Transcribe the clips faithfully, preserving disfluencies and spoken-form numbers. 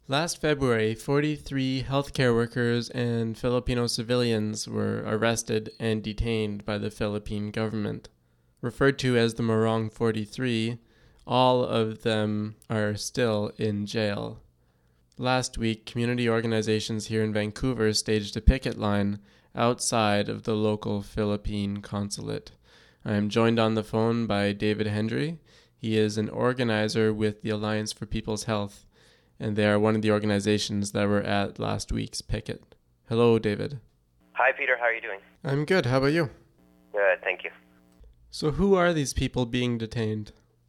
Last February, forty-three healthcare workers and Filipino civilians were arrested and detained by the Philippine government. Referred to as the Morong forty-three, all of them are still in jail. Last week, community organizations here in Vancouver staged a picket line outside of the local Philippine consulate. I am joined on the phone by David Hendry. He is an organizer with the Alliance for People's Health, and they are one of the organizations that were at last week's picket. Hello, David. Hi, Peter. How are you doing? I'm good. How about you? Good, thank you. So who are these people being detained?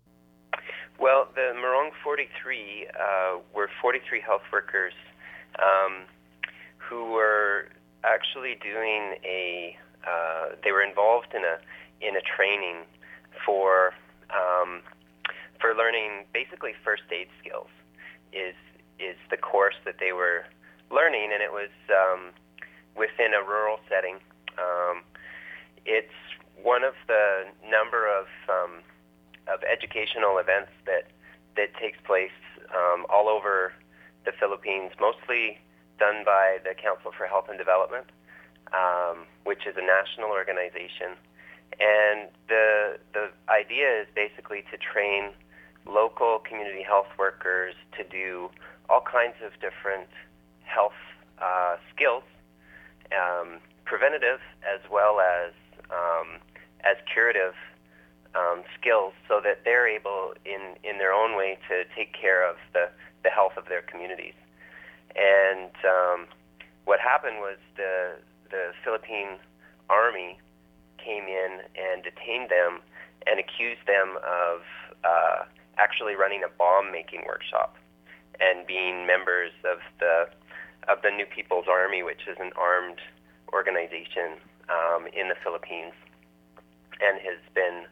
Well, the Morong forty-three uh, were forty-three health workers um, who were actually doing a, uh, they were involved in a in a training for um, for learning basically first aid skills. is is the course that they were learning, and it was um, within a rural setting. Um, it's one of the number of um, of educational events that that takes place um, all over the Philippines, mostly done by the Council for Health and Development, um, which is a national organization. And the the idea is basically to train local community health workers to do all kinds of different health uh, skills, um, preventative as well as um, as curative um, skills, so that they're able, in, in their own way, to take care of the, the health of their communities. And um, what happened was the the Philippine Army came in and detained them and accused them of uh, actually running a bomb-making workshop and being members of the of the New People's Army, which is an armed organization um, in the Philippines, and has been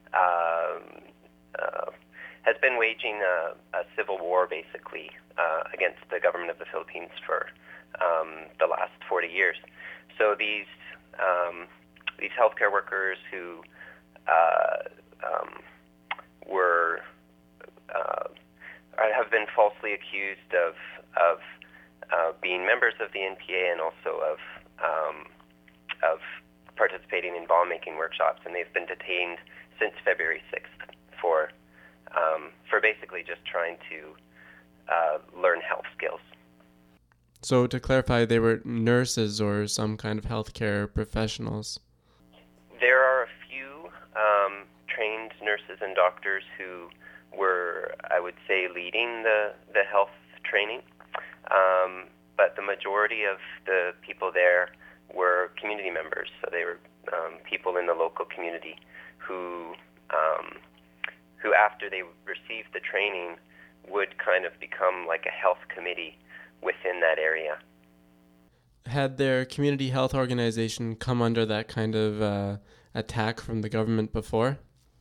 um, uh, has been waging a, a civil war, basically, uh, against the government of the Philippines for um, the last forty years. So these um, these healthcare workers who uh, um, were Uh, have been falsely accused of of uh, being members of the N P A and also of um, of participating in bomb-making workshops, and they've been detained since February sixth for um, for basically just trying to uh, learn health skills. So to clarify, they were nurses or some kind of healthcare professionals? There are a few um, trained nurses and doctors who were, I would say, leading the, the health training. Um, but the majority of the people there were community members. So they were um, people in the local community who, um, who after they received the training, would kind of become like a health committee within that area. Had their community health organization come under that kind of uh, attack from the government before?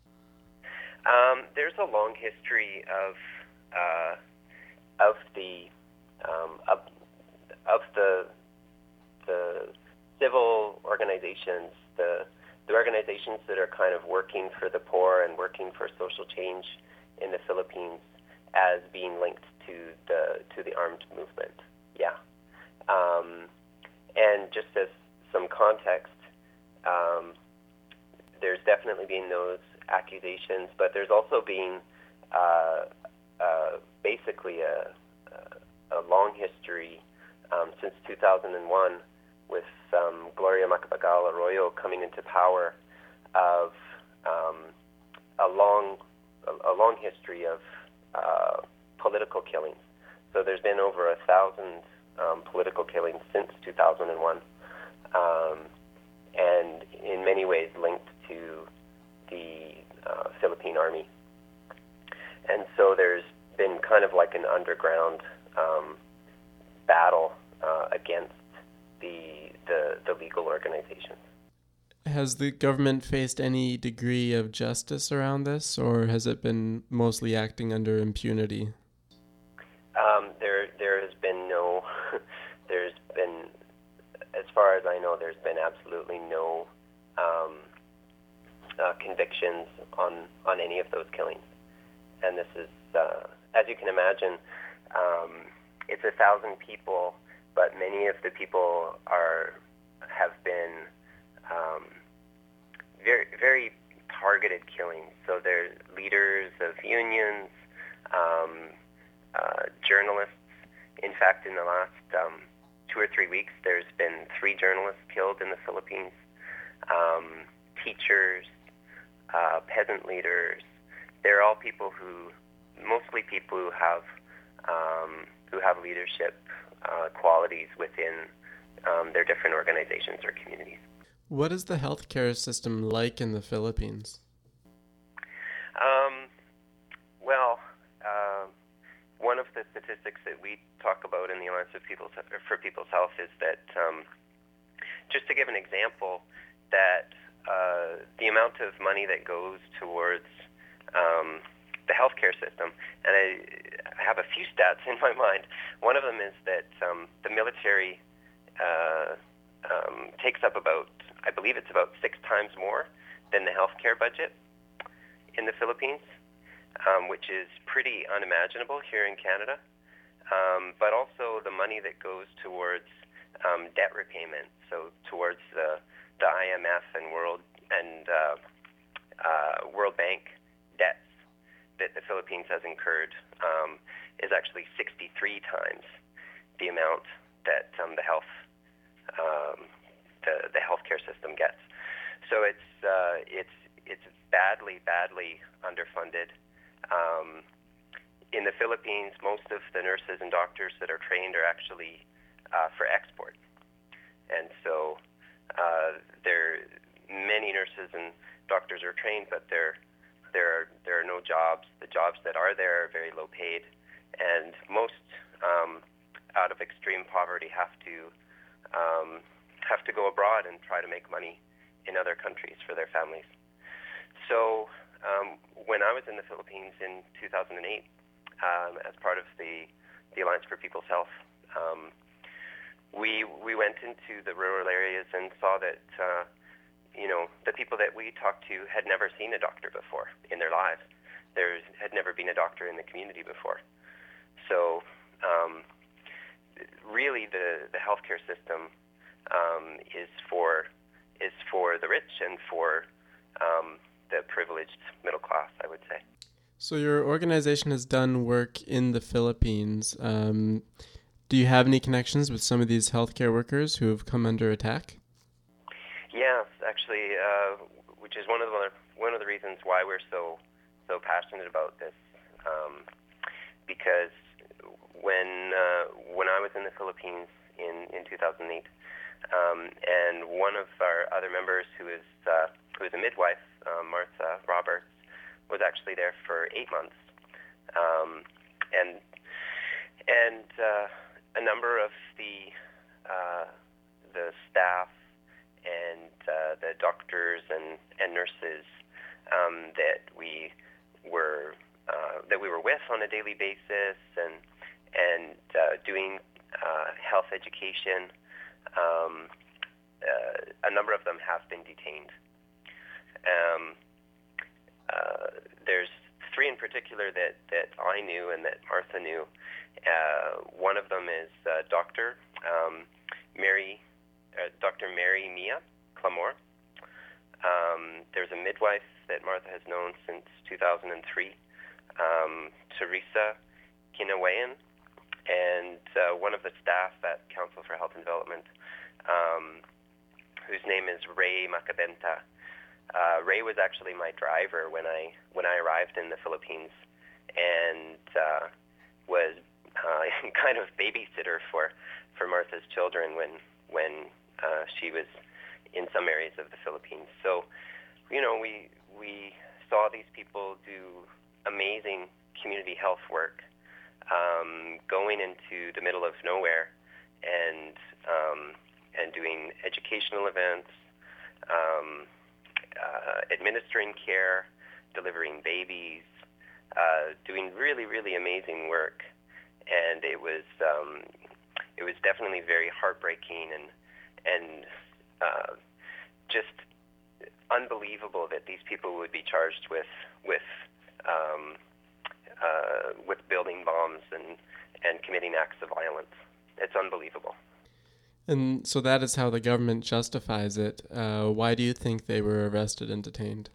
Um, there's a long history of uh, of the um, of, of the the civil organizations, the the organizations that are kind of working for the poor and working for social change in the Philippines, as being linked to the to the armed movement. Yeah, um, and just as some context, um, there's definitely been those accusations, but there's also been uh, uh, basically a, a, a long history um, since two thousand one with um, Gloria Macapagal Arroyo coming into power of um, a long a, a long history of uh, political killings. So there's been over a thousand um, political killings since two thousand one, um, and in many ways linked to the uh, Philippine Army. And so there's been kind of like an underground um, battle uh, against the, the the legal organizations. Has the government faced any degree of justice around this, or has it been mostly acting under impunity? Um, there there has been no, there's been, as far as I know, there's been absolutely no um, Uh, convictions on, on any of those killings. And this is, uh, as you can imagine, um, it's a thousand people, but many of the people are have been um, very very targeted killings. So they're leaders of unions, um, uh, journalists. In fact, in the last um, two or three weeks, there's been three journalists killed in the Philippines, um, teachers, uh, peasant leaders. They're all people who, mostly people who have um, who have leadership uh, qualities within um, their different organizations or communities. What is the healthcare system like in the Philippines? Um, well, uh, one of the statistics that we talk about in the Alliance of People's, for People's Health is that, um, just to give an example, that uh, the amount of money that goes towards um, the healthcare system, and I, I have a few stats in my mind. One of them is that um, the military uh, um, takes up about, I believe it's about six times more than the healthcare budget in the Philippines, um, which is pretty unimaginable here in Canada. Um, but also the money that goes towards um, debt repayment, so towards the, the I M F and World and uh, uh, World Bank debts that the Philippines has incurred um, is actually sixty-three times the amount that um, the health um, the the healthcare system gets. So it's uh, it's it's badly badly underfunded. Um, in the Philippines, most of the nurses and doctors that are trained are actually uh, for export, and so uh, there many nurses and doctors are trained, but they're There are, there are no jobs. The jobs that are there are very low paid, and most um, out of extreme poverty have to um, have to go abroad and try to make money in other countries for their families. So um, when I was in the Philippines in two thousand eight, um, as part of the, the Alliance for People's Health, um, we we went into the rural areas and saw that uh, you know, the people that we talked to had never seen a doctor before in their lives. There had never been a doctor in the community before. So um, really the, the healthcare system um, is for is for the rich and for um, the privileged middle class, I would say. So your organization has done work in the Philippines. Um, do you have any connections with some of these healthcare workers who have come under attack? Yes, actually, uh, which is one of the one of the reasons why we're so so passionate about this. Um, because when uh, when I was in the Philippines in, in two thousand eight, um, and one of our other members who is uh, who is a midwife, uh, Martha Roberts, was actually there for eight months, um, and and uh, a number of the uh, the staff and uh, the doctors and, and nurses um, that we were uh, that we were with on a daily basis and and uh, doing uh, health education. Um, uh, a number of them have been detained. Um, uh, there's three in particular that, that I knew and that Martha knew. Uh, one of them is uh, Doctor um, Mary. Uh, Doctor Mary Mia Clamore. Um, there's a midwife that Martha has known since two thousand three, um, Teresa Kinawayan, and uh, one of the staff at Council for Health and Development, um, whose name is Ray Macabenta. Uh, Ray was actually my driver when I when I arrived in the Philippines, and uh, was uh, kind of babysitter for, for Martha's children when when Uh, she was in some areas of the Philippines. So, you know, we we saw these people do amazing community health work, um, going into the middle of nowhere and um, and doing educational events, um, uh, administering care, delivering babies, uh, doing really really amazing work, and it was um, it was definitely very heartbreaking and. And uh, just unbelievable that these people would be charged with with um, uh, with building bombs and, and committing acts of violence. It's unbelievable. And so that is how the government justifies it. Uh, why do you think they were arrested and detained?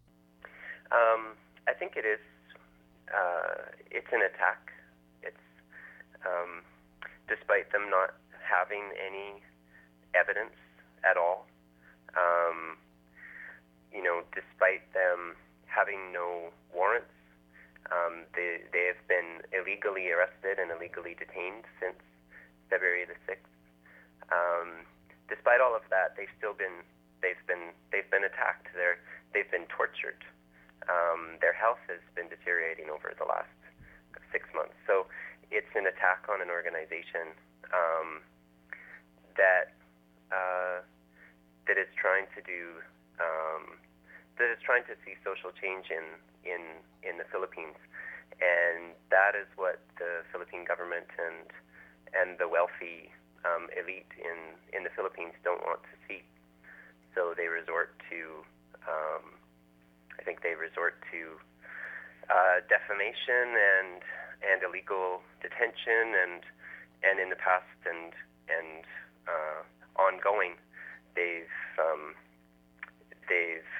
Um, I think it is. Uh, it's an attack. It's um, despite them not having any evidence at all. Um, you know, despite them having no warrants, um, they they have been illegally arrested and illegally detained since February the sixth. Um, despite all of that, they've still been they've been they've been attacked. They're they've been tortured. Um, their health has been deteriorating over the last six months. So it's an attack on an organization um, that uh, that is trying to do um, that is trying to see social change in in in the Philippines, and that is what the Philippine government and and the wealthy Um, elite in, in the Philippines don't want to see. So they resort to, um, I think they resort to uh, defamation and and illegal detention and and in the past and and uh, ongoing, they've um, they've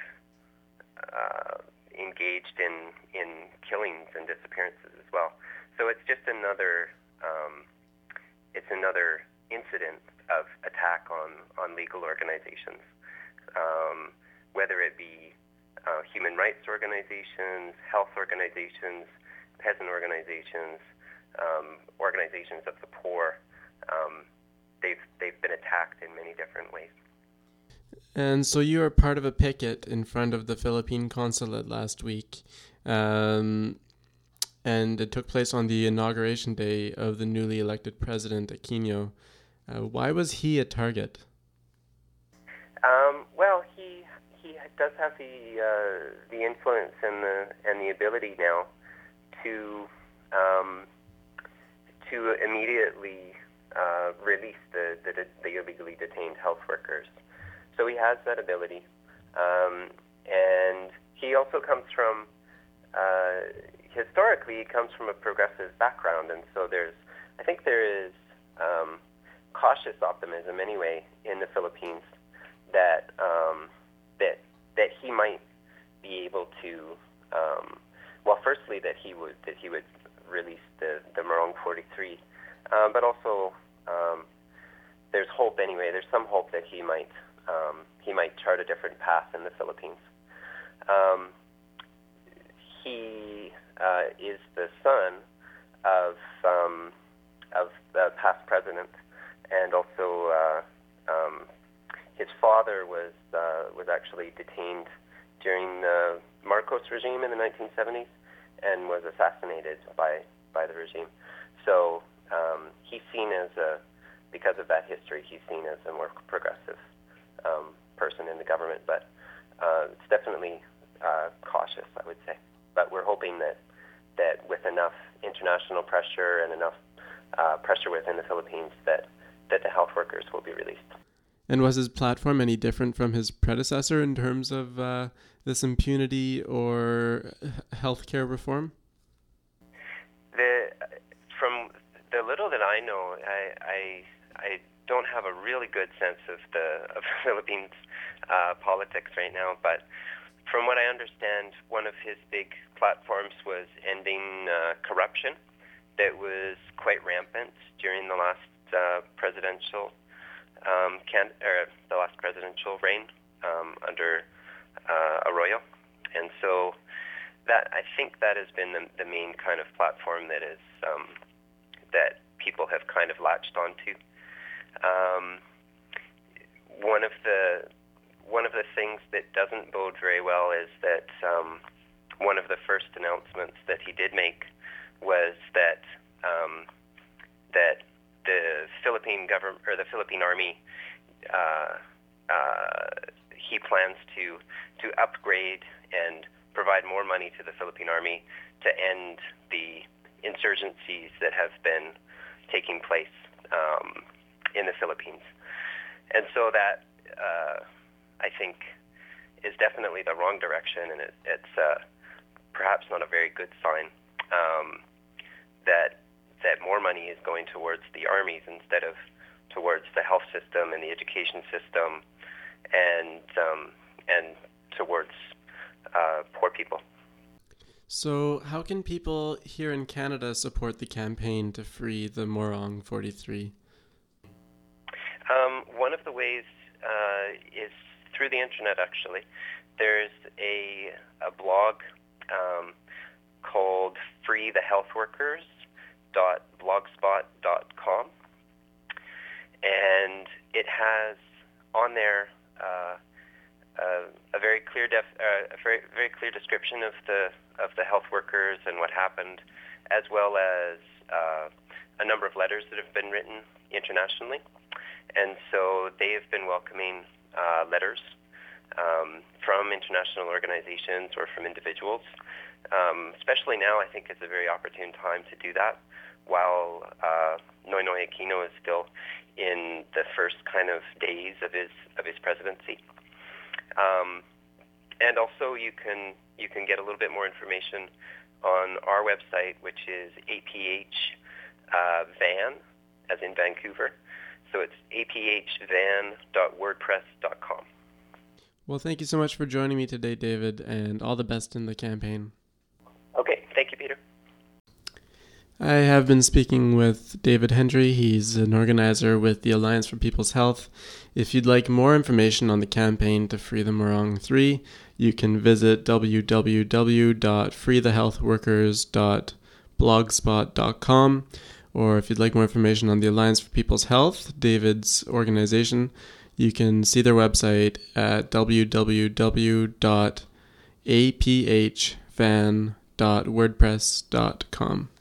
uh, engaged in in killings and disappearances as well. So it's just another um, it's another incident of attack on, on legal organizations, um, whether it be uh, human rights organizations, health organizations, peasant organizations, um, organizations of the poor. Um, they've they've been attacked in many different ways. And so you were part of a picket in front of the Philippine consulate last week, um, and it took place on the inauguration day of the newly elected president, Aquino. Uh, why was he a target? Um, well, he he does have the uh, the influence and the and the ability now to um, to immediately uh, release the, the the illegally detained health workers. So he has that ability, um, and he also comes from uh, historically he comes from a progressive background, and so there's I think there is. Um, cautious optimism anyway in the Philippines that um, that that he might be able to um, well firstly that he would that he would release the, the Morong forty-three um, but also um, there's hope anyway there's some hope that he might um, he might chart a different path in the Philippines. Um, he uh, is the son of um, of the past president. And also, uh, um, his father was uh, was actually detained during the Marcos regime in the nineteen seventies and was assassinated by, by the regime. So um, he's seen as a, because of that history, he's seen as a more progressive um, person in the government. But uh, it's definitely uh, cautious, I would say. But we're hoping that that with enough international pressure and enough uh, pressure within the Philippines that that the health workers will be released. And was his platform any different from his predecessor in terms of uh, this impunity or healthcare reform? The from the little that I know, I I, I don't have a really good sense of the of Philippines uh, politics right now, but from what I understand, one of his big platforms was ending uh, corruption that was quite rampant during the last Uh, presidential um, can or the last presidential reign um, under uh, Arroyo, and so that I think that has been the, the main kind of platform that is um, that people have kind of latched onto. Um, one of the one of the things that doesn't bode very well is that um, one of the first announcements that he did make was that um, that the Philippine government or the Philippine Army, uh, uh, he plans to to upgrade and provide more money to the Philippine Army to end the insurgencies that have been taking place um, in the Philippines. And so that, uh, I think, is definitely the wrong direction, and it, it's uh, perhaps not a very good sign um, that that more money is going towards the armies instead of towards the health system and the education system, and um, and towards uh, poor people. So how can people here in Canada support the campaign to free the Morong forty-three? Um, one of the ways uh, is through the internet, actually. There's a, a blog um, called free the health workers dot blogspot dot com, and it has on there uh, a, a very clear def, uh, a very very clear description of the of the health workers and what happened, as well as uh, a number of letters that have been written internationally. And so they have been welcoming uh, letters um, from international organizations or from individuals. Um, especially now, I think it's a very opportune time to do that, while uh, Noenoy Aquino is still in the first kind of days of his of his presidency. Um, and also, you can you can get a little bit more information on our website, which is A P H uh, Van, as in Vancouver. So it's A P H van dot wordpress dot com. Well, thank you so much for joining me today, David, and all the best in the campaign. Okay, thank you, Peter. I have been speaking with David Hendry. He's an organizer with the Alliance for People's Health. If you'd like more information on the campaign to free the Morong three, you can visit w w w dot free the health workers dot blogspot dot com. Or if you'd like more information on the Alliance for People's Health, David's organization, you can see their website at w w w dot a p h van dot wordpress dot com.